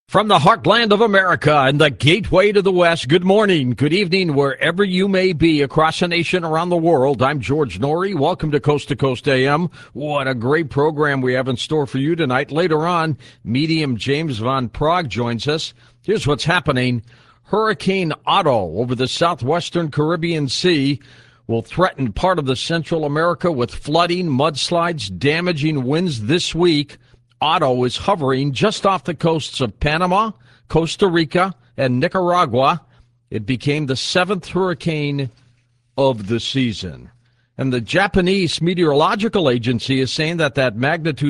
From the heartland of America and the gateway to the West, good morning, good evening, wherever you may be across the nation, around the world. I'm George Noory. Welcome to Coast AM. What a great program we have in store for you tonight. Later on, medium James Van Prague joins us. Here's what's happening. Hurricane Otto over the southwestern Caribbean Sea will threaten part of the Central America with flooding, mudslides, damaging winds this week. Otto is hovering just off the coasts of Panama, Costa Rica, and Nicaragua. It became the seventh hurricane of the season. And the Japanese Meteorological Agency is saying that magnitude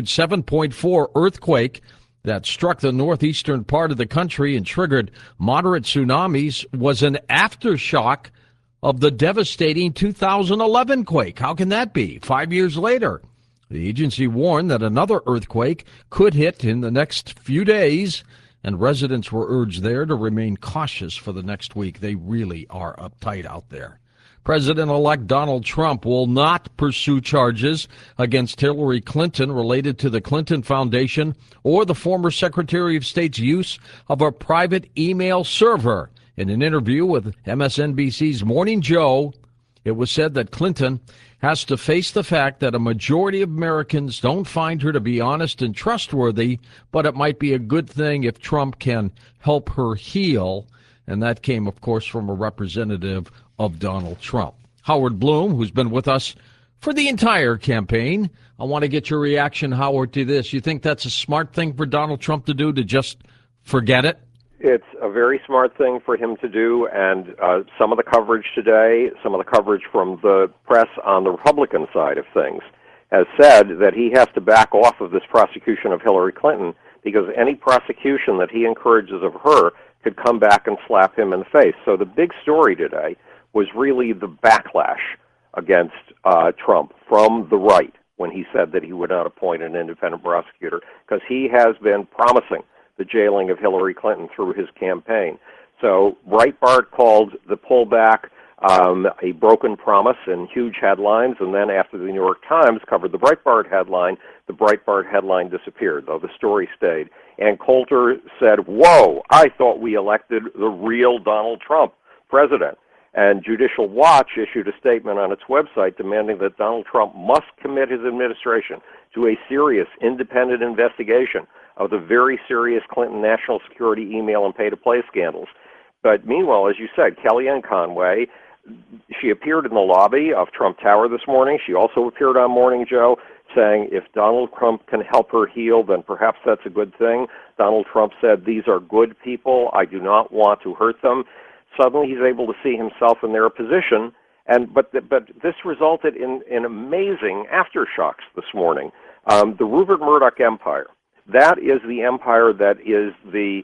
7.4 earthquake that struck the northeastern part of the country and triggered moderate tsunamis was an aftershock of the devastating 2011 quake. How can that be? 5 years later. The agency warned that another earthquake could hit in the next few days, and residents were urged there to remain cautious for the next week. They really are uptight out there. President-elect Donald Trump will not pursue charges against Hillary Clinton related to the Clinton Foundation or the former Secretary of State's use of a private email server. In an interview with MSNBC's Morning Joe, it was said that Clinton has to face the fact that a majority of Americans don't find her to be honest and trustworthy, but it might be a good thing if Trump can help her heal. And that came, of course, from a representative of Donald Trump. Howard Bloom, who's been with us for the entire campaign. I want to get your reaction, Howard, to this. You think that's a smart thing for Donald Trump to do, to just forget it? It's a very smart thing for him to do, and some of the coverage today, some of the coverage from the press on the Republican side of things, has said that he has to back off of this prosecution of Hillary Clinton because any prosecution that he encourages of her could come back and slap him in the face. So the big story today was really the backlash against Trump from the right when he said that he would not appoint an independent prosecutor, because he has been promising the jailing of Hillary Clinton through his campaign. So Breitbart called the pullback a broken promise in huge headlines, and then after the New York Times covered the Breitbart headline disappeared, though the story stayed. And Coulter said, "Whoa, I thought we elected the real Donald Trump president." And Judicial Watch issued a statement on its website demanding that Donald Trump must commit his administration to a serious, independent investigation of the very serious Clinton national security email and pay-to-play scandals. But meanwhile, as you said, Kellyanne Conway, she appeared in the lobby of Trump Tower this morning. She also appeared on Morning Joe saying if Donald Trump can help her heal, then perhaps that's a good thing. Donald Trump said, "These are good people. I do not want to hurt them." Suddenly he's able to see himself in their position, but this resulted in amazing aftershocks this morning. The Rupert Murdoch empire. That is the empire that is the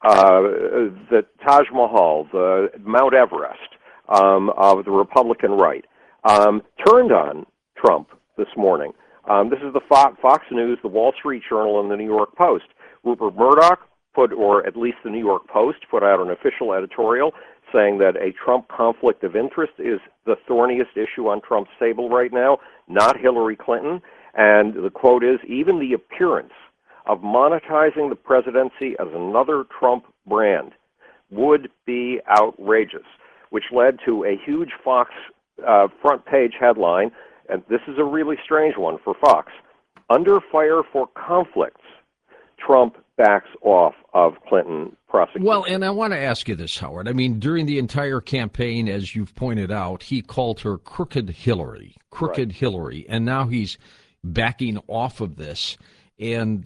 Taj Mahal, the Mount Everest of the Republican right, turned on Trump this morning. This is the Fox News, the Wall Street Journal, and the New York Post. Rupert Murdoch or at least the New York Post, put out an official editorial saying that a Trump conflict of interest is the thorniest issue on Trump's table right now, not Hillary Clinton. And the quote is, "Even the appearance of monetizing the presidency as another Trump brand would be outrageous," which led to a huge Fox front page headline, and this is a really strange one for Fox. "Under fire for conflicts, Trump backs off of Clinton prosecution." Well, and I want to ask you this, Howard. I mean, during the entire campaign, as you've pointed out, he called her Crooked Hillary, Right. Hillary, and now he's backing off of this. And,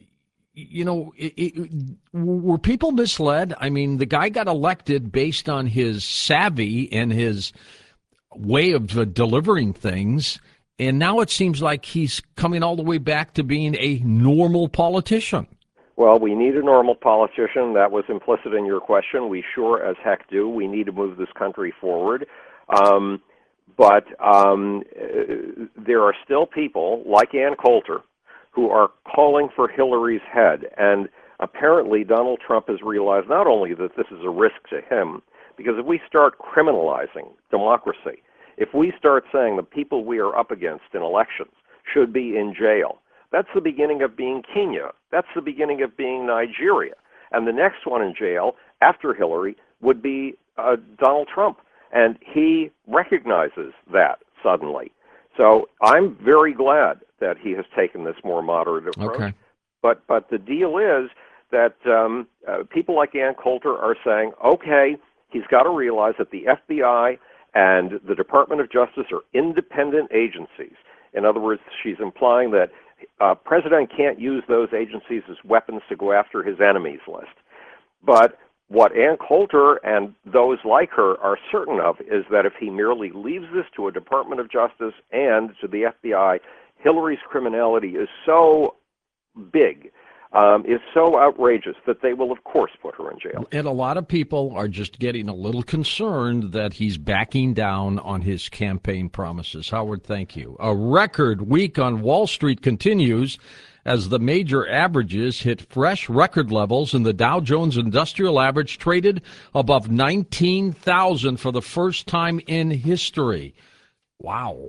were people misled? I mean, the guy got elected based on his savvy and his way of delivering things, and now it seems like he's coming all the way back to being a normal politician. Well, we need a normal politician. That was implicit in your question. We sure as heck do. We need to move this country forward. But there are still people like Ann Coulter who are calling for Hillary's head. And apparently Donald Trump has realized not only that this is a risk to him, because if we start criminalizing democracy, if we start saying the people we are up against in elections should be in jail, that's the beginning of being Kenya. That's the beginning of being Nigeria. And the next one in jail after Hillary would be Donald Trump. And he recognizes that suddenly. So I'm very glad that he has taken this more moderate approach. Okay. But the deal is that people like Ann Coulter are saying, okay, he's got to realize that the FBI and the Department of Justice are independent agencies. In other words, she's implying that President can't use those agencies as weapons to go after his enemies list. But what Ann Coulter and those like her are certain of is that if he merely leaves this to a Department of Justice and to the FBI, Hillary's criminality is so big, is so outrageous that they will, of course, put her in jail. And a lot of people are just getting a little concerned that he's backing down on his campaign promises. Howard, thank you. A record week on Wall Street continues as the major averages hit fresh record levels, and the Dow Jones Industrial Average traded above 19,000 for the first time in history. Wow.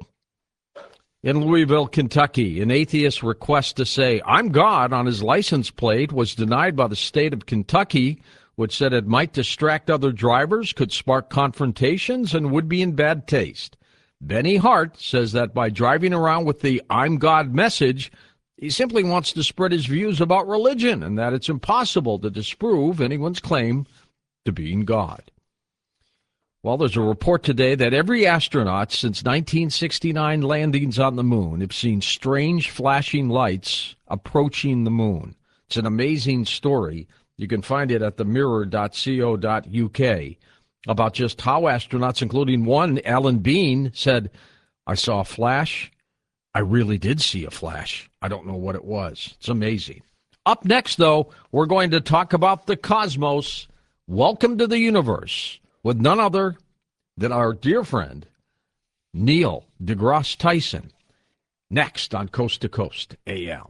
In Louisville, Kentucky, an atheist's request to say, "I'm God" on his license plate was denied by the state of Kentucky, which said it might distract other drivers, could spark confrontations, and would be in bad taste. Benny Hart says that by driving around with the "I'm God" message, he simply wants to spread his views about religion and that it's impossible to disprove anyone's claim to being God. Well, there's a report today that every astronaut since 1969 landings on the moon have seen strange flashing lights approaching the moon. It's an amazing story. You can find it at themirror.co.uk about just how astronauts, including one, Alan Bean, said, "I saw a flash. I really did see a flash. I don't know what it was." It's amazing. Up next, though, we're going to talk about the cosmos. Welcome to the universe with none other than our dear friend, Neil deGrasse Tyson, next on Coast to Coast AM.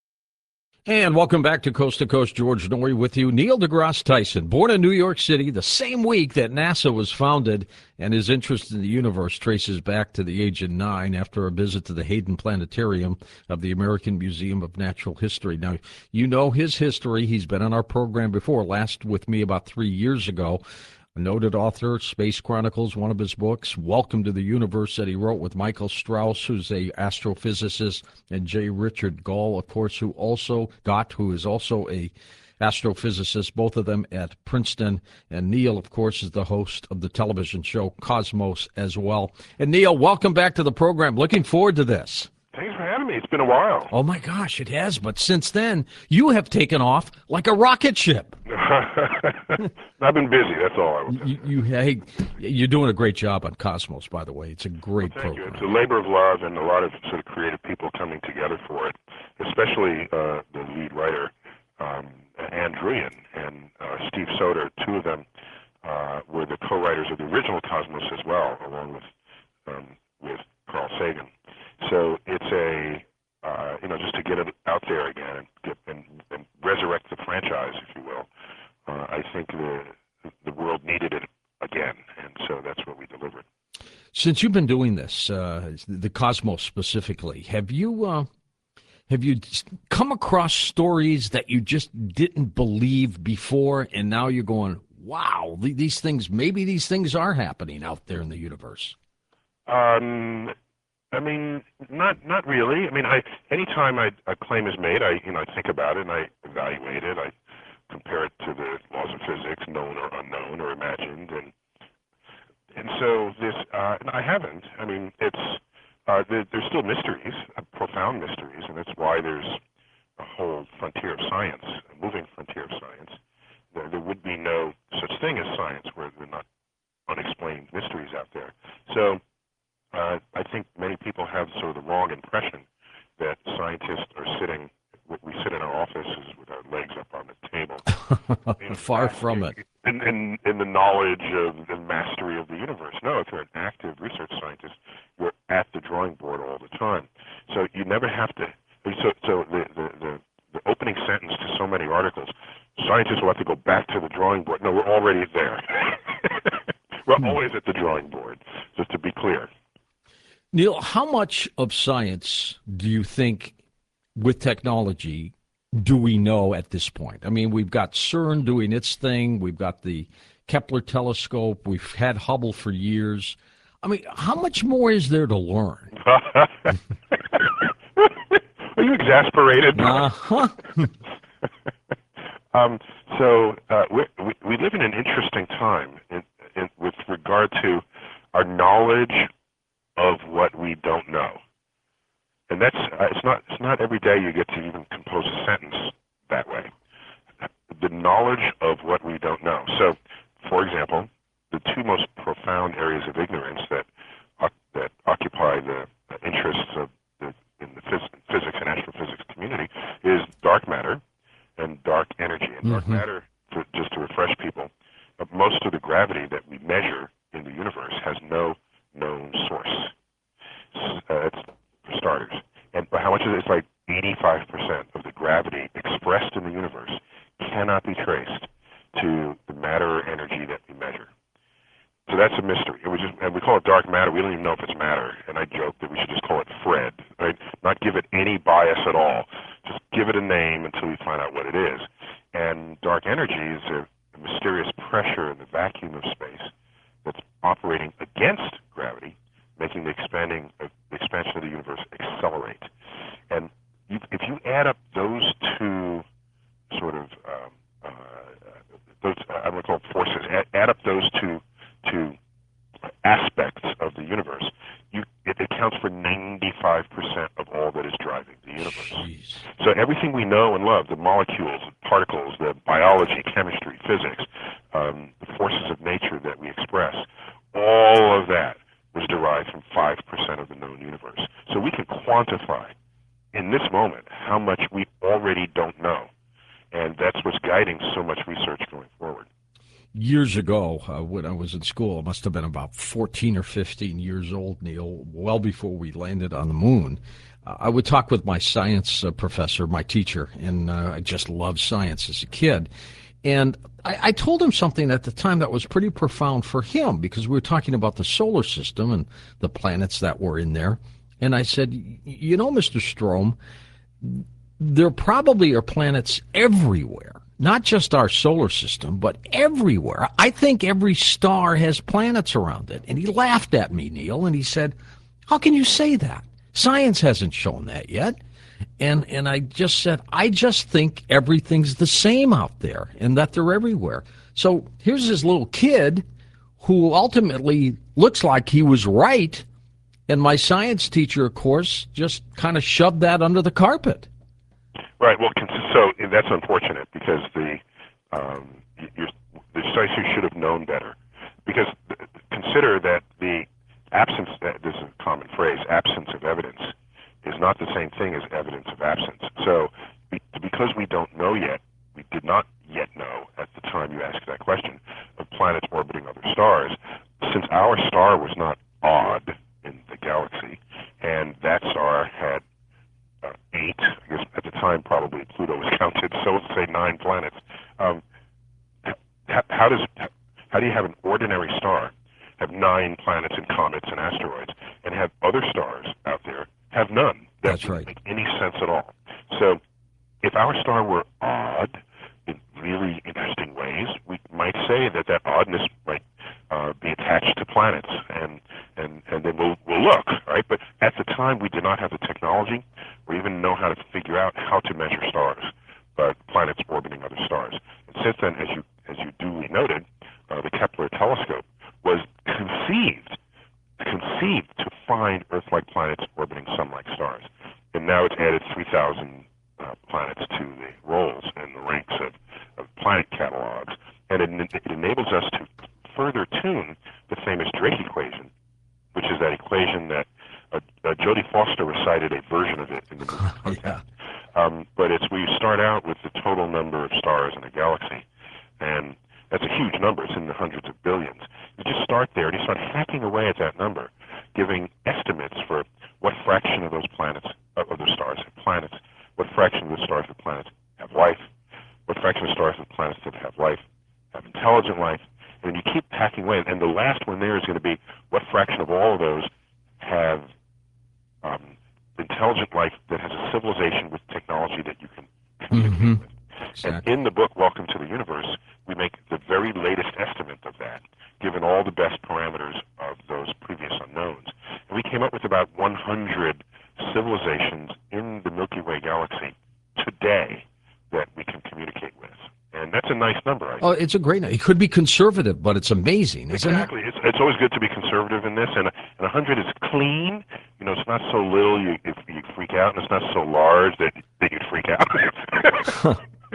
And welcome back to Coast, George Noory with you. Neil deGrasse Tyson, born in New York City the same week that NASA was founded, and his interest in the universe traces back to the age of 9 after a visit to the Hayden Planetarium of the American Museum of Natural History. Now, you know his history. He's been on our program before, last with me about 3 years ago. A noted author, Space Chronicles, one of his books, Welcome to the Universe, that he wrote with Michael Strauss, who's a astrophysicist, and J. Richard Gall, of course, who is also a astrophysicist, both of them at Princeton. And Neil, of course, is the host of the television show Cosmos as well. And Neil, welcome back to the program. Looking forward to this. Thanks for having me. It's been a while. Oh, my gosh, it has. But since then, you have taken off like a rocket ship. I've been busy, that's all I would say. You're doing a great job on Cosmos, by the way. It's a great Thank program. you. It's a labor of love and a lot of sort of creative people coming together for it, especially the lead writer, Ann Druyan, and Steve Soter. Two of them were the co-writers of the original Cosmos as well, along with Carl Sagan. So it's just to get it out there again and resurrect the franchise, if you will. I think the world needed it again, and so that's what we delivered. Since you've been doing this, the Cosmos specifically, have you come across stories that you just didn't believe before, and now you're going, wow, these things are happening out there in the universe? Not really. Anytime a claim is made, I think about it and I evaluate it. I compare it to the laws of physics, known or unknown or imagined, and so this. I haven't. It's there's still mysteries, profound mysteries, and that's why there's a whole frontier of science, a moving frontier of science. There would be no such thing as science where there are not unexplained mysteries out there. So. I think many people have sort of the wrong impression that scientists are we sit in our offices with our legs up on the table. Far from it. In the knowledge of the mastery of the universe. No, if you're an active research scientist, you're at the drawing board all the time. So you never have to. So the opening sentence to so many articles, scientists will have to go back to the drawing board. No, we're already there. We're always at the drawing board, just to be clear. Neil, how much of science do you think with technology do we know at this point? I mean, we've got CERN doing its thing. We've got the Kepler telescope. We've had Hubble for years. I mean, how much more is there to learn? Are you exasperated? Uh-huh. We live in an interesting time with regard to our knowledge of what we don't know, and that's it's not every day you get to even compose a sentence that way. The knowledge of what we don't know. So, for example, the two most profound areas of ignorance that occupy the interests of in the physics and astrophysics community is dark matter and dark energy. And dark matter, just to refresh people, most of the gravity that we measure in the universe has no known source. It's for starters. And how much of it? It's like 85% of the gravity expressed in the universe cannot be traced to the matter or energy that we measure. So that's a mystery. And we call it dark matter. We don't even know if it's matter. And I joke that we should just call it Fred, right? Not give it any bias at all. Just give it a name until we find out what it is. And dark energy is a mysterious pressure in the vacuum of space that's operating against gravity, making the expansion of the universe accelerate. And if you add up those two sort of I'm going to call them forces. Add up those two aspects of the universe. It accounts for 95% of all that is driving the universe. Jeez. So everything we know and love, the molecules, the particles, the biology, chemistry, physics, the forces of nature that we express, all of that was derived from 5% of the known universe. So we can quantify in this moment how much we already don't know. And that's what's guiding so much research going forward. Years ago, when I was in school, I must have been about 14 or 15 years old, Neil, well before we landed on the moon. I would talk with my science professor, my teacher, and I just loved science as a kid. And I told him something at the time that was pretty profound for him, because we were talking about the solar system and the planets that were in there. And I said, you know, Mr. Strom, there probably are planets everywhere. Not just our solar system, but everywhere. I think every star has planets around it. And he laughed at me, Neil, and he said, how can you say that? Science hasn't shown that yet. And I just said, I just think everything's the same out there and that they're everywhere. So here's this little kid who ultimately looks like he was right. And my science teacher, of course, just kind of shoved that under the carpet. Right. Well, so that's unfortunate because the science should have known better. Because consider that the absence, this is a common phrase, absence of evidence is not the same thing as evidence of absence. So because we don't know yet, we did not yet know at the time you asked that question, of planets orbiting other stars, since our star was not odd in the galaxy, and that star had 8, I guess at the time probably Pluto was counted, so let's say 9 planets. How do you have an ordinary star have 9 planets and comets and asteroids, and have other stars out there have none? That's doesn't right. make any sense at all. So if our star were odd in really interesting ways, we might say that oddness might be attached to planets, and then we'll look, right? But at the time, we did not have the technology or even know how to figure out how to measure stars, but planets orbiting other stars. And since then, as you duly noted, the Kepler telescope was conceived to find Earth-like planets orbiting Sun-like stars, and now it's added 3,000 planets to the rolls and the ranks of planet catalogs, and it enables us to further tune the famous Drake equation, which is that equation that Jodie Foster recited a version of it in the movie. Yeah. But it's where you start out with the total number of stars in a galaxy, and that's a huge number. It's in the hundreds of billions. You just start there, and you start hacking away at that number, giving estimates for what fraction of those planets, of those stars have planets, what fraction of the stars have planets have life, what fraction of stars have planets that have life, have intelligent life, and you keep hacking away. And the last one there is going to be what fraction of all of those have intelligent life that has a civilization with technology that you can to begin with. Exactly. And in the book, Welcome to the Universe, we make the very latest estimate of that, given all the best parameters of those previous unknowns. And we came up with about 100 civilizations in the Milky Way galaxy today that we can communicate with. And that's a nice number, I think. Oh, it's a great number. It could be conservative, but it's amazing, isn't Exactly. It's always good to be conservative in this, and 100 is clean. You know, it's not so little you freak out, and it's not so large that you'd freak out.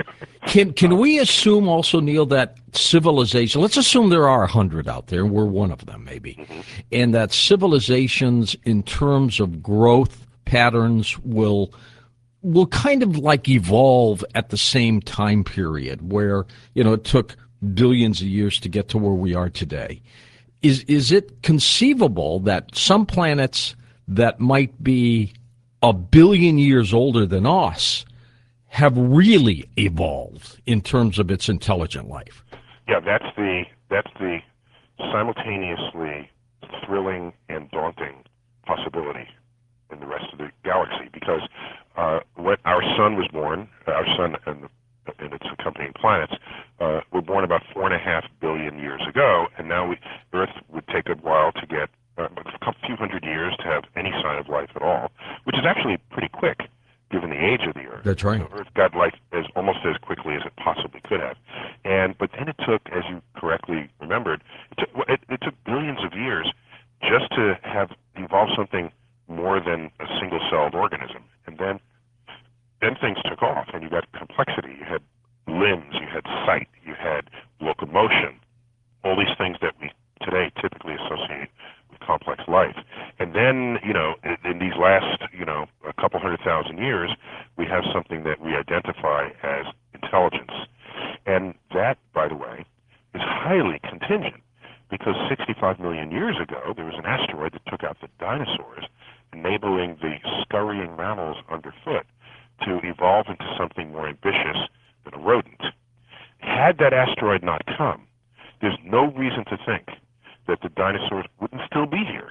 Can we assume also, Neil, that civilization, let's assume there are 100 out there, and we're one of them maybe, and that civilizations in terms of growth patterns will kind of like evolve at the same time period where, you know, it took billions of years to get to where we are today. Is it conceivable that some planets that might be a billion years older than us have really evolved in terms of its intelligent life? Yeah, that's the simultaneously thrilling and daunting possibility in the rest of the galaxy, because when our sun was born, our sun and its accompanying planets were born about 4.5 billion years ago, and now Earth would take a while to get a few hundred years to have any sign of life at all, which is actually pretty quick given the age of the Earth. That's right. So Earth got life almost as quickly as it possibly could have, but then it took, as you correctly remembered, it took billions of years just to have evolved something more than a single-celled organism, and then things took off, and you got complexity. You had limbs, you had sight, you had locomotion, all these things that we today typically associate with complex life. And then, you know, in these last, you know, a couple 100,000 years, we have something that we identify as intelligence. And that, by the way, is highly contingent, because 65 million years ago, there was an asteroid that took out the dinosaurs, enabling the scurrying mammals underfoot to evolve into something more ambitious than a rodent. Had that asteroid not come, there's no reason to think that the dinosaurs wouldn't still be here.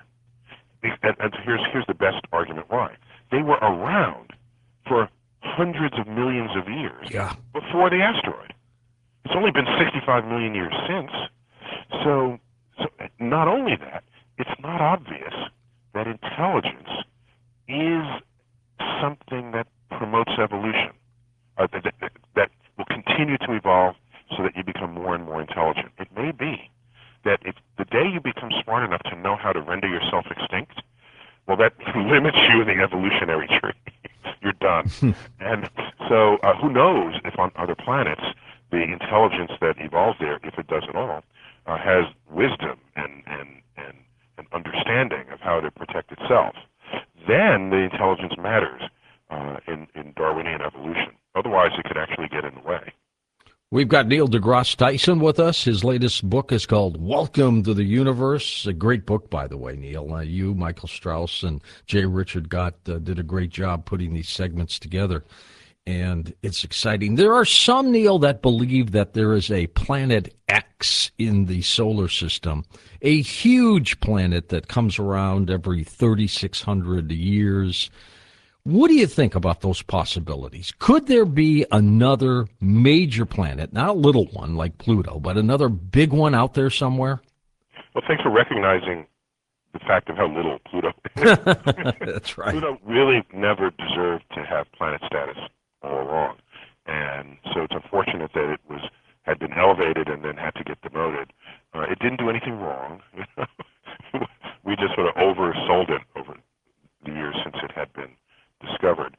And here's the best argument why. They were around for hundreds of millions of years before the asteroid. It's only been 65 million years since. So not only that, it's not obvious that intelligence is something that promotes evolution, that will continue to evolve so that you become more and more intelligent. It may be that if the day you become smart enough to know how to render yourself extinct, well, that limits you in the evolutionary tree. You're done. And so who knows if on other planets the intelligence that evolves there, if it does at all, has wisdom and understanding of how to protect itself. Then the intelligence matters in Darwinian evolution. Otherwise, it could actually get in the way. We've got Neil deGrasse Tyson with us. His latest book is called Welcome to the Universe. A great book, by the way, Neil. You, Michael Strauss, and J. Richard Gott did a great job putting these segments together, and it's exciting. There are some, Neil, that believe that there is a planet X in the solar system, a huge planet that comes around every 3,600 years. What do you think about those possibilities? Could there be another major planet, not a little one like Pluto, but another big one out there somewhere? Well, thanks for recognizing the fact of how little Pluto is. That's right. Pluto really never deserved to have planet status all along. And so it's unfortunate that it had been elevated and then had to get demoted. It didn't do anything wrong. We just sort of oversold it over the years since it had been discovered.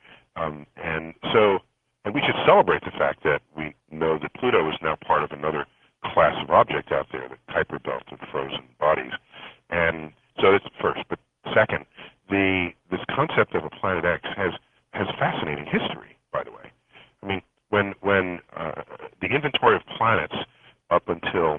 And we should celebrate the fact that we know that Pluto is now part of another class of object out there, the Kuiper Belt of frozen bodies. And so that's first. But second, this concept of a planet X has fascinating history, by the way. I mean, when the inventory of planets up until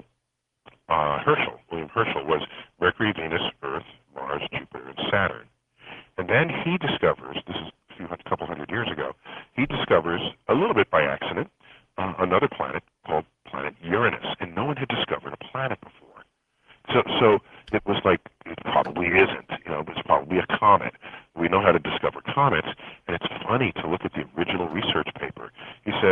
William Herschel, was Mercury, Venus, Earth, Mars, Jupiter, and Saturn. And then he discovers, this is a couple hundred years ago, he discovers, a little bit by accident, another planet called planet Uranus, and no one had discovered a planet before. So it was like, it probably isn't, it's probably a comet. We know how to discover comets, and it's funny to look at the original research paper. He said,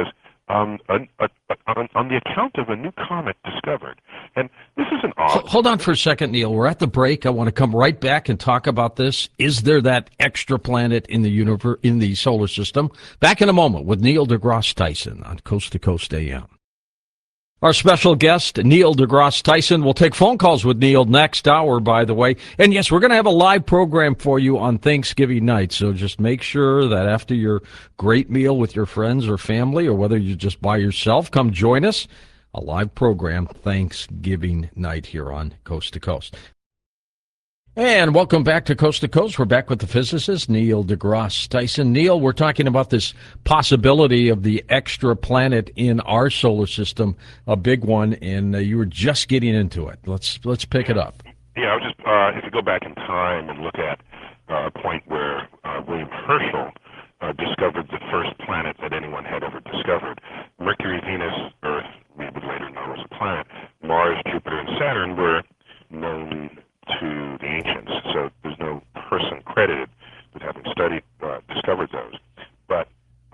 account of a new comet discovered. And this is an odd... Hold on for a second, Neil. We're at the break. I want to come right back and talk about this. Is there that extra planet in the universe, in the solar system? Back in a moment with Neil deGrasse Tyson on Coast to Coast AM. Our special guest, Neil deGrasse Tyson. We'll take phone calls with Neil next hour, by the way. And yes, we're going to have a live program for you on Thanksgiving night. So just make sure that after your great meal with your friends or family, or whether you're just by yourself, come join us. A live program Thanksgiving night here on Coast to Coast. And welcome back to Coast. We're back with the physicist, Neil deGrasse Tyson. Neil, we're talking about this possibility of the extra planet in our solar system, a big one, and you were just getting into it. Let's pick it up. Yeah, I was just, if you go back in time and look at a point where William Herschel discovered the first planet that anyone had ever discovered. Mercury, Venus, Earth, we would later know as a planet. Mars, Jupiter, and Saturn were known to the ancients, so there's no person credited with having discovered those. But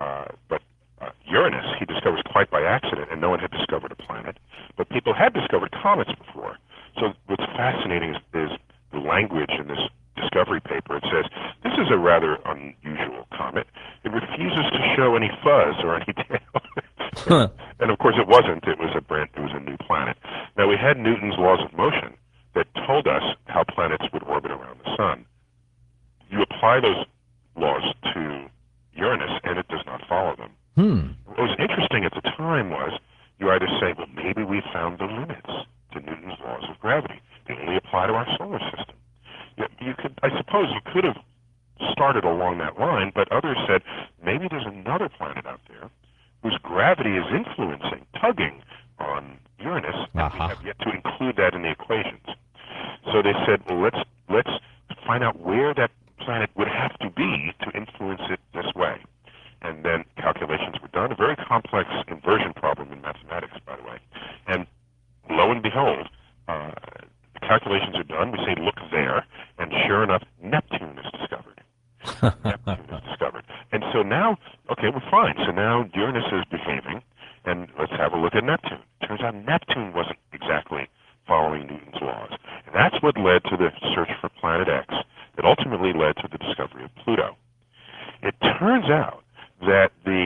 Uranus, he discovers quite by accident, and no one had discovered a planet. But people had discovered comets before. So what's fascinating is the language in this discovery paper. It says, this is a rather unusual comet. It refuses to show any fuzz or any tail. And of course it wasn't. It was a new planet. Now we had Newton's laws of motion that told us how planets would orbit around the sun. You apply those laws to Uranus, and it does not follow them. What was interesting at the time was you either say, well, maybe we found the limits to Newton's laws of gravity. They only apply to our solar system. I suppose you could have started along that line, but others said, maybe there's another planet out there whose gravity is influencing, tugging on Uranus, and we have yet to include that in the equations. So they said, well, let's find out where that planet would have to be to influence it this way. And then calculations were done, a very complex inversion problem in mathematics, by the way. And lo and behold, the calculations are done. We say, look there, and sure enough, Neptune is discovered. Neptune is discovered. And so now, okay, we're fine. So now Uranus is behaving, and let's have a look at Neptune. Turns out Neptune wasn't exactly following Newton's laws. And that's what led to the search for Planet X that ultimately led to the discovery of Pluto. It turns out that the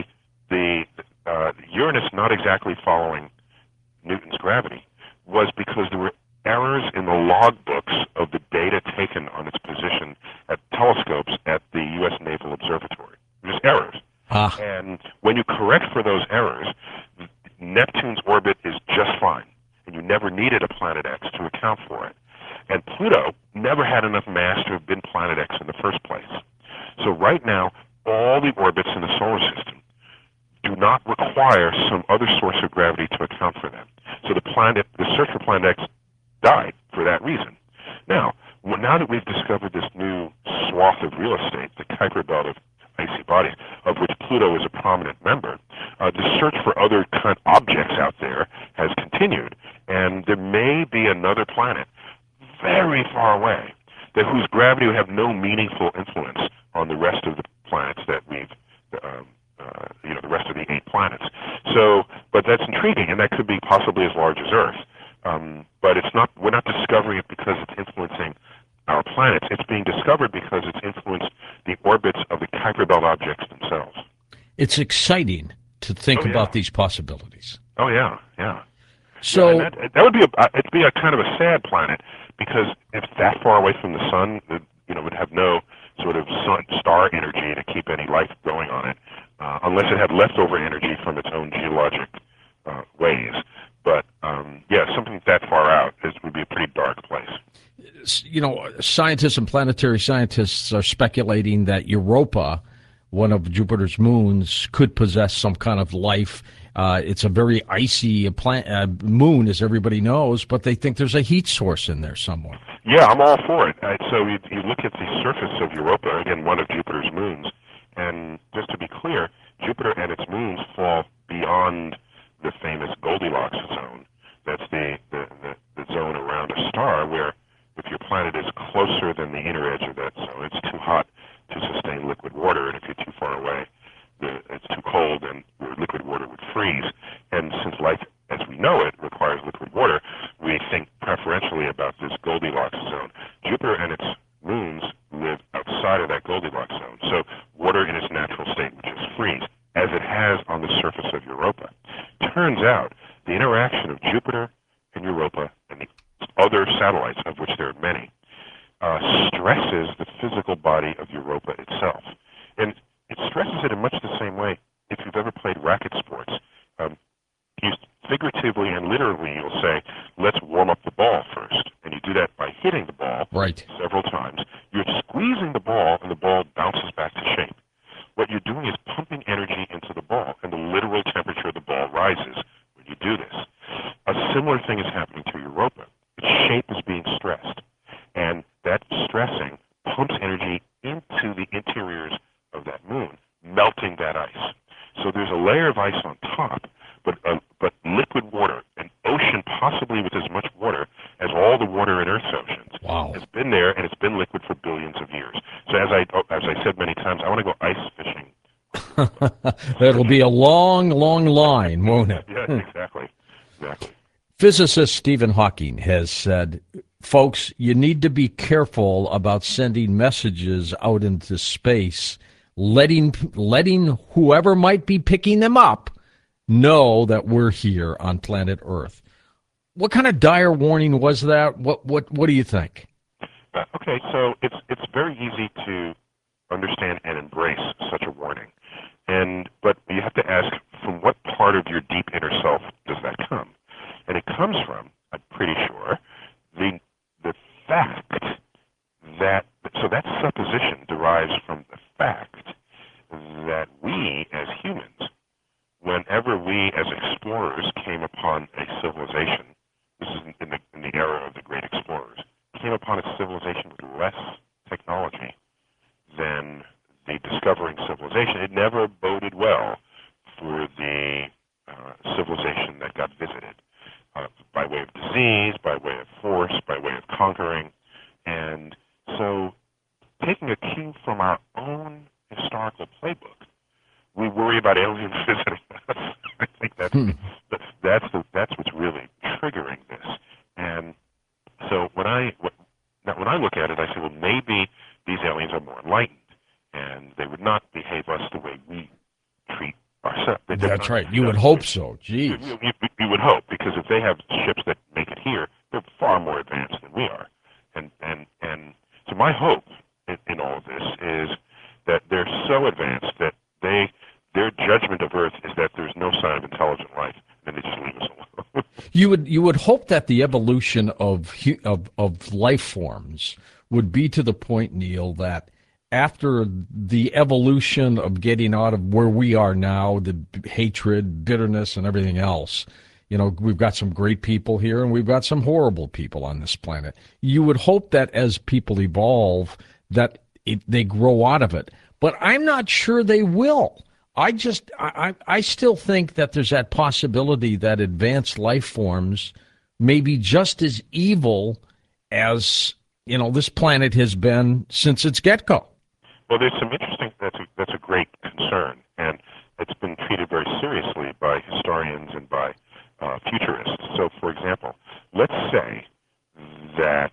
Uranus not exactly following Newton's gravity was because there were errors in the log books of the data taken on its position at telescopes at the U.S. Naval Observatory. Just errors. And when you correct for those errors, Neptune's orbit is just fine, and you never needed a Planet X to account for it. And Pluto never had enough mass to have been Planet X in the first place. So right now, all the orbits in the solar system do not require some other source of gravity to account for them. So the search for Planet X died for that reason. Now that we've discovered this new swath of real estate, the Kuiper Belt of icy bodies, of which Pluto is a prominent member, the search for other kind of objects out there has continued, and there may be another planet very far away whose gravity would have no meaningful influence on the rest of the planets that we've, the rest of the 8 planets. So, but that's intriguing, and that could be possibly as large as Earth. But it's not. We're not discovering it because it's influencing our planets. It's being discovered because it's influenced the orbits of the Kuiper Belt objects themselves. It's exciting to think about these possibilities. Oh yeah, yeah. So that would be it'd be a kind of a sad planet, because if that far away from the sun, it would have no sort of star energy to keep any life going on it, unless it had leftover energy from its own geologic ways. But something that far out would be a pretty dark place. Scientists and planetary scientists are speculating that Europa, one of Jupiter's moons, could possess some kind of life. It's a very icy moon, as everybody knows, but they think there's a heat source in there somewhere. Yeah, I'm all for it. So you look at the surface of Europa, again, one of Jupiter's moons, and just to be clear, Jupiter and its moons fall beyond the famous Goldilocks zone. That's the zone around a star where if your planet is closer than the inner edge of that zone, it's too hot to sustain liquid water, and if you're too far away, it's too cold and liquid water would freeze. And since life, as we know, know it requires liquid water, we think preferentially about this Goldilocks zone. Jupiter and its moons live outside of that Goldilocks zone. So water in its natural state would just freeze, as it has on the surface of Europa. Turns out the interaction of Jupiter and Europa and the other satellites, of which there are many, stresses the physical body of Europa itself. And it stresses it in much the same way if you've ever played racket sports. You figuratively and literally, you'll say, let's warm up the ball first. And you do that by hitting the ball several times. You're squeezing the ball, and the ball bounces back to shape. What you're doing is pumping energy into the ball, and the literal temperature of the ball rises when you do this. A similar thing is happening to Europa. Its shape is being stressed, and that stressing pumps energy into the interiors of that moon, melting that ice. So there's a layer of ice on top, but liquid water, an ocean possibly with as much water as all the water in Earth's oceans, has been there, and it's been liquid for billions of years. So as I said many times, I want to go ice fishing. That'll be a long, long line, won't it? Yeah, exactly. Physicist Stephen Hawking has said, folks, you need to be careful about sending messages out into space, letting whoever might be picking them up know that we're here on planet Earth. What kind of dire warning was that? What do you think? Okay, so it's very easy to understand and embrace such a warning, but you have to ask, from what part of your deep inner self does that come? And it comes from, I'm pretty sure, the fact that, so that supposition derives from the fact that we as humans, whenever we as explorers came upon a civilization, this is in the era of the great explorers, came upon a civilization with less technology than the discovering civilization, it never boded well for the civilization that got visited, by way of disease, by way of force, by way of conquering. And so taking a cue from our own historical playbook, we worry about aliens visiting us. I think that's what's really triggering this. And so when I look at it, I say, well, maybe these aliens are more enlightened, and they would not behave us the way we treat ourselves. That's right. You would hope so. Jeez. You would hope, because if they have ships that make it here, they're far more advanced than we are. And so my hope in all of this is that they're so advanced that their judgment of Earth is that there's no sign of intelligent life, and they just leave us alone. You would hope that the evolution of life forms would be to the point, Neil, that after the evolution of getting out of where we are now, the hatred, bitterness, and everything else, we've got some great people here and we've got some horrible people on this planet. You would hope that as people evolve, that they grow out of it. But I'm not sure they will. I still think that there's that possibility that advanced life forms may be just as evil as, this planet has been since its get-go. Well, there's some interesting, that's a great concern, and it's been treated very seriously by historians and by futurists. So, for example, let's say that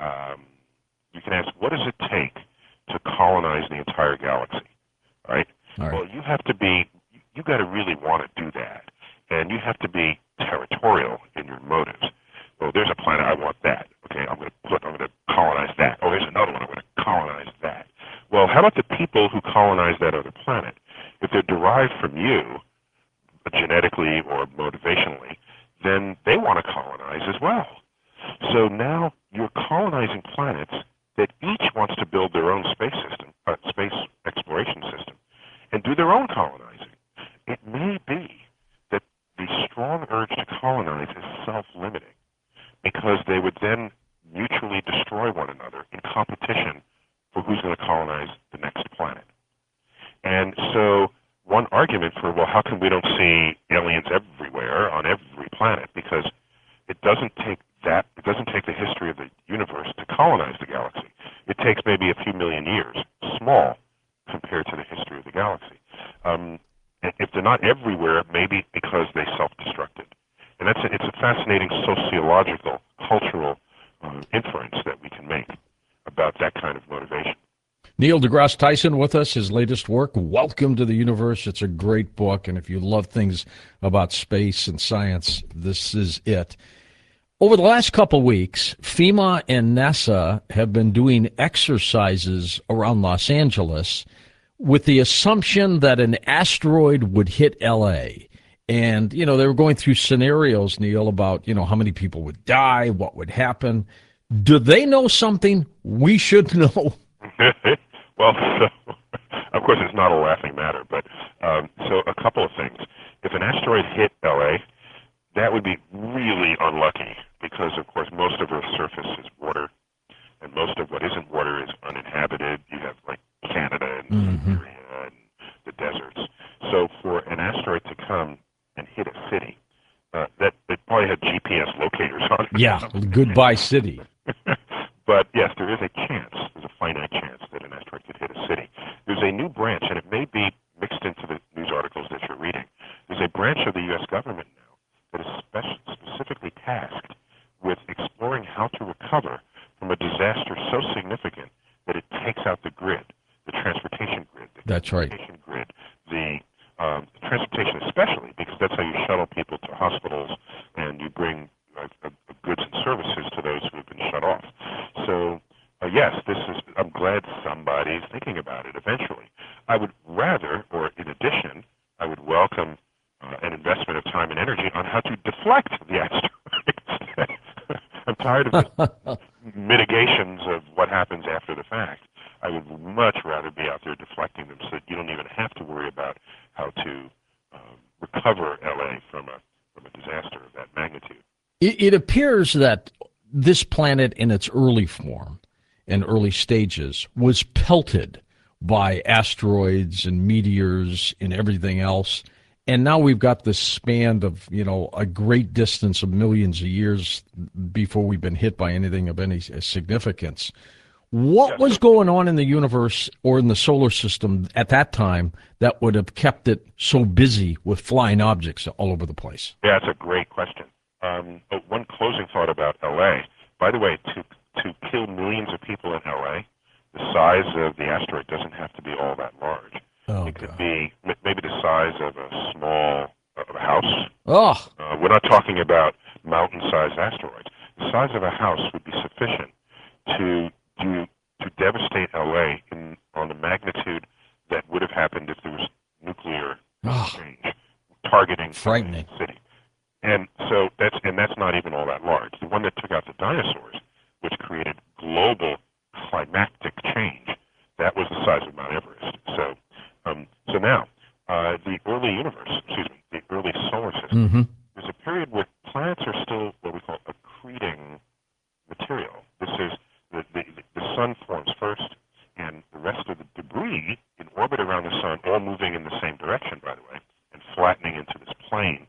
you can ask, what does it take to colonize the entire galaxy, right? Well, you got to really want to do that, and you have to be territorial in your motives. Well, there's a planet, I want that. Okay, I'm going to colonize that. Oh, there's another one, I'm going to colonize that. Well, how about the people who colonize that other planet? If they're derived from you, genetically or motivationally, then they want to colonize as well. So now you're colonizing planets that each wants to build their own space exploration system, and do their own colonizing. It may be that the strong urge to colonize is self-limiting, because they would then mutually destroy one another in competition for who's going to colonize the next planet. And so one argument for, well, how come we don't see aliens everywhere on every planet? Because it doesn't take the history of the universe to colonize the galaxy. It takes maybe a few million years, small compared to the history of the galaxy. If they're not everywhere, maybe because they self-destructed. And it's a a fascinating sociological, cultural inference that we can make about that kind of motivation. Neil deGrasse Tyson with us, his latest work, Welcome to the Universe. It's a great book, and if you love things about space and science, this is it. Over the last couple of weeks, FEMA and NASA have been doing exercises around Los Angeles with the assumption that an asteroid would hit L.A., and, they were going through scenarios, Neil, about, how many people would die, what would happen. Do they know something we should know? Well, so, of course, it's not a laughing matter, but so a couple of things. If an asteroid hit L.A., that would be really unlucky because, of course, most of Earth's surface is water, and most of what isn't water is uninhabited. You have, like, Canada and Siberia and the deserts. So for an asteroid to come and hit a city, that it probably had GPS locators on it. Yeah, goodbye city. But, yes, there is a chance, there's a finite chance that an asteroid could hit a city. There's a new branch, and it may be mixed into the news articles that you're reading. There's a branch of the U.S. government now that is specifically tasked with exploring how to recover from a disaster so significant that it takes out the grid, the transportation grid. That's right. The transportation especially, because that's how you shuttle people to hospitals and you bring goods and services to those who have been shut off. So, yes, I'm glad somebody's thinking about it eventually. I would rather, or in addition, I would welcome an investment of time and energy on how to deflect the asteroids. I'm tired of the mitigations of what happens after the fact. I would much rather be out there deflecting them so that you don't even have to worry about how to recover LA from a disaster of that magnitude. It appears that this planet in its early form and early stages was pelted by asteroids and meteors and everything else. And now we've got this span of, a great distance of millions of years before we've been hit by anything of any significance. What was going on in the universe or in the solar system at that time that would have kept it so busy with flying objects all over the place? Yeah, that's a great question. One closing thought about L.A. By the way, to kill millions of people in L.A., the size of the asteroid doesn't have to be all that large. It could be maybe the size of a house. Oh. We're not talking about mountain-sized asteroids. The size of a house would be sufficient to devastate L.A. on the magnitude that would have happened if there was nuclear exchange targeting frightening the city. And so that's not even all that large. The one that took out the dinosaurs, which created global climatic change, that was the size of Mount Everest. So now, the early solar system, there's a period where planets are still what we call accreting material. This is the sun forms first, and the rest of the debris in orbit around the sun, all moving in the same direction, by the way, and flattening into this plane,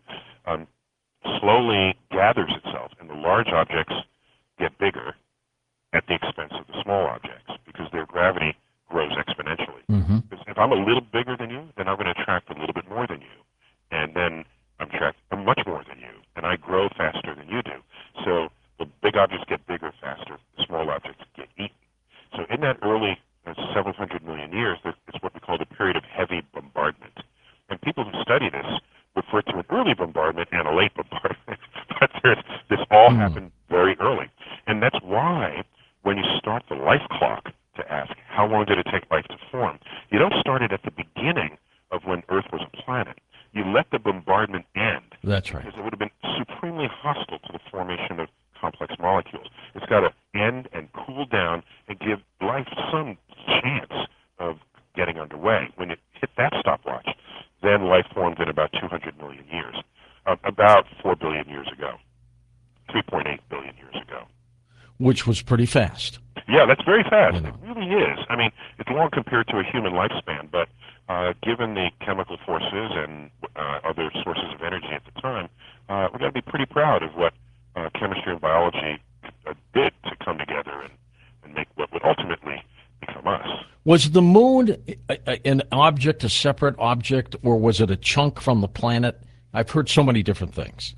slowly gathers itself, and the large objects get bigger at the expense of the small objects because their gravity grows exponentially. Because if I'm a little bigger than you, then I'm going to attract a little bit more than you, and then I'm much more than you, and I grow faster than you do. So the big objects get bigger faster, the small objects get eaten. So in that early several hundred million years, it's what we call the period of heavy bombardment. And people who study this refer to an early bombardment and a late bombardment, but this all happened very early. And that's why when you start the life clock to ask how long did it take life to form, you don't start it at the beginning of when Earth was a planet. You let the bombardment end. That's right. Because it would have been supremely hostile to the formation of complex molecules. It's got to end and cool down and give life some chance of getting underway. When it hit that stopwatch, then life formed in about 200 million years, about 4 billion years ago, 3.8 billion years ago. Which was pretty fast. Yeah, that's very fast. It really is. I mean, it's long compared to a human lifespan, but given the chemical forces and other sources of energy at the time, we've got to be pretty proud of what chemistry and biology did to come together and make what would ultimately become us. Was the moon an object, a separate object, or was it a chunk from the planet? I've heard so many different things.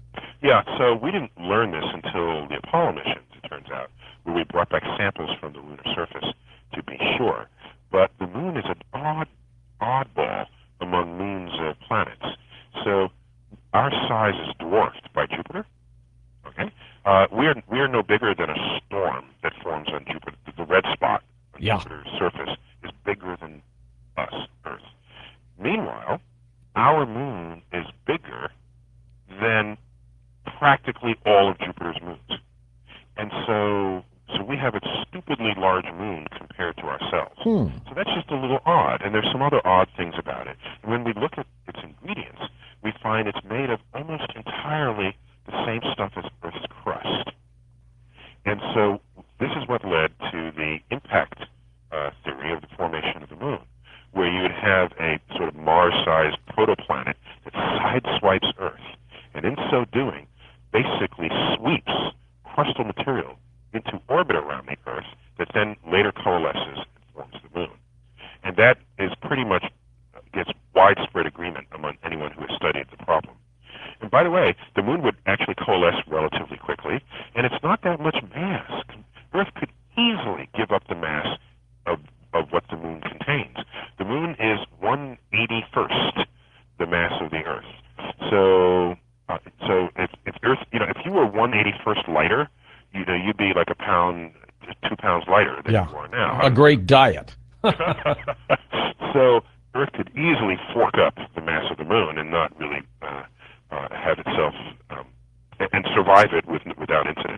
Yeah, so we didn't learn this until the Apollo missions, it turns out, where we brought back samples from the lunar surface to be sure. But the moon is an oddball among moons of planets. So our size is dwarfed by Jupiter. Okay, we're no bigger than a storm that forms on Jupiter. The red spot on Jupiter's surface is bigger than us, Earth. Meanwhile, our moon is bigger than practically all of Jupiter's moons, and so we have a stupidly large moon compared to ourselves. So that's just a little odd, and there's some other odd things about it. And when we look at its ingredients, we find it's made of almost entirely the same stuff as Earth's crust. And so this is what led to the impact theory of the formation of the moon, where you would have a sort of Mars-sized protoplanet that sideswipes Earth, and in so doing, basically sweeps crustal material into orbit around the Earth that then later coalesces and forms the moon. And that is pretty much gets widespread agreement among anyone who has studied the problem. And by the way, the moon would actually coalesce relatively quickly, and it's not that much mass. Earth could easily give up the mass of what the moon contains. The moon is 1/81st the mass of the Earth. So if Earth, if you were 1/81st lighter, you'd be like 2 pounds lighter than you are now. A great diet. So Earth could easily fork up the mass of the moon and not really have itself and survive it without incident.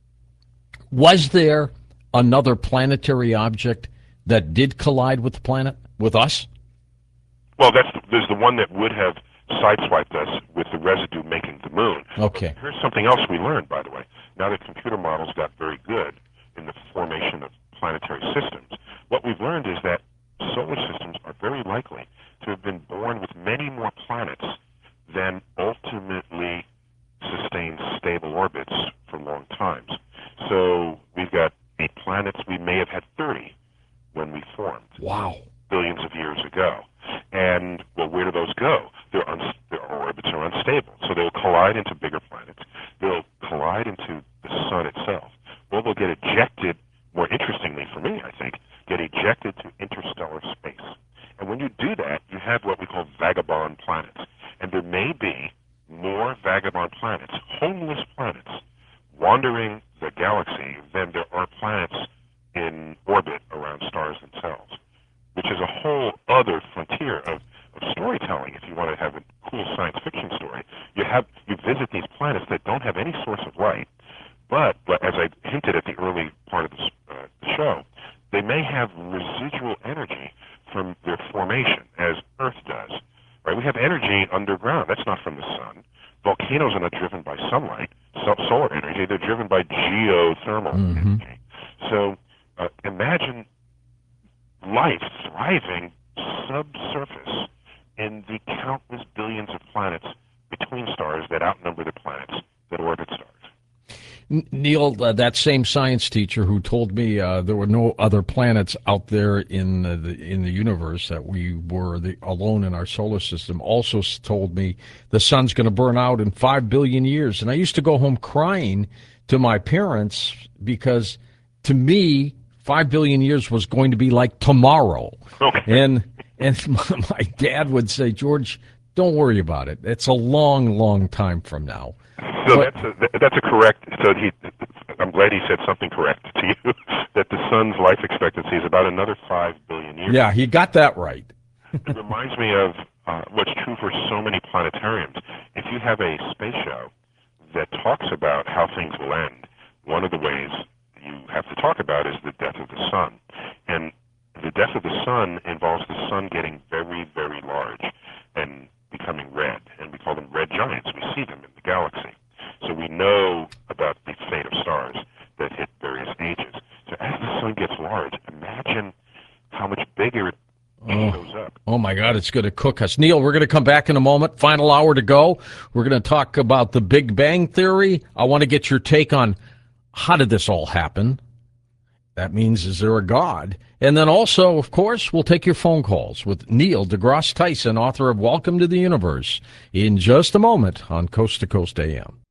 Was there another planetary object that did collide with the planet, with us? Well, there's the one that would have sideswiped us with the residue making the moon. Okay. But here's something else we learned, by the way. Now that computer models got very good in the formation of planetary systems, what we've learned is that solar systems are very likely to have been born with many more planets than ultimately sustained stable orbits for long times. So we've got 8 planets. We may have had 30 when we formed. Wow. Billions of years ago. And, well, where do those go? Their orbits are unstable. So they'll collide into bigger planets. They'll collide into the sun itself. Or they'll get ejected, more interestingly for me, I think, get ejected to interstellar space. And when you do that, you have what we call vagabond planets. And there may be more vagabond planets, homeless planets, wandering the galaxy than there are planets in orbit around stars themselves, which is a whole other frontier of storytelling. If you want to have a cool science fiction story, you visit these planets that don't have any source of light, but as I hinted at the early part of the show, they may have residual energy from their formation, as Earth does. Right? We have energy underground. That's not from the sun. Volcanoes are not driven by sunlight, solar energy. They're driven by geothermal energy. So imagine life thriving subsurface in the countless billions of planets between stars that outnumber the planets that orbit stars. Neil, that same science teacher who told me there were no other planets out there in the universe, that we were alone in our solar system, also told me the sun's going to burn out in 5 billion years. And I used to go home crying to my parents because, to me, 5 billion years was going to be like tomorrow. Okay. And my dad would say, George, don't worry about it. It's a long, long time from now. So that's a correct. So I'm glad he said something correct to you. That the sun's life expectancy is about another 5 billion years. Yeah, he got that right. It reminds me of what's true for so many planetariums. If you have a space show that talks about how things will end, one of the ways you have to talk about is the death of the sun. And the death of the sun involves the sun getting very, very large and becoming red. And we call them red giants. We see them in the galaxy. So we know about the fate of stars that hit various ages. So as the sun gets large, imagine how much bigger it shows up. Oh, my God, it's going to cook us. Neil, we're going to come back in a moment. Final hour to go. We're going to talk about the Big Bang Theory. I want to get your take on how did this all happen? That means, is there a God? And then also, of course, we'll take your phone calls with Neil deGrasse Tyson, author of Welcome to the Universe, in just a moment on Coast to Coast AM.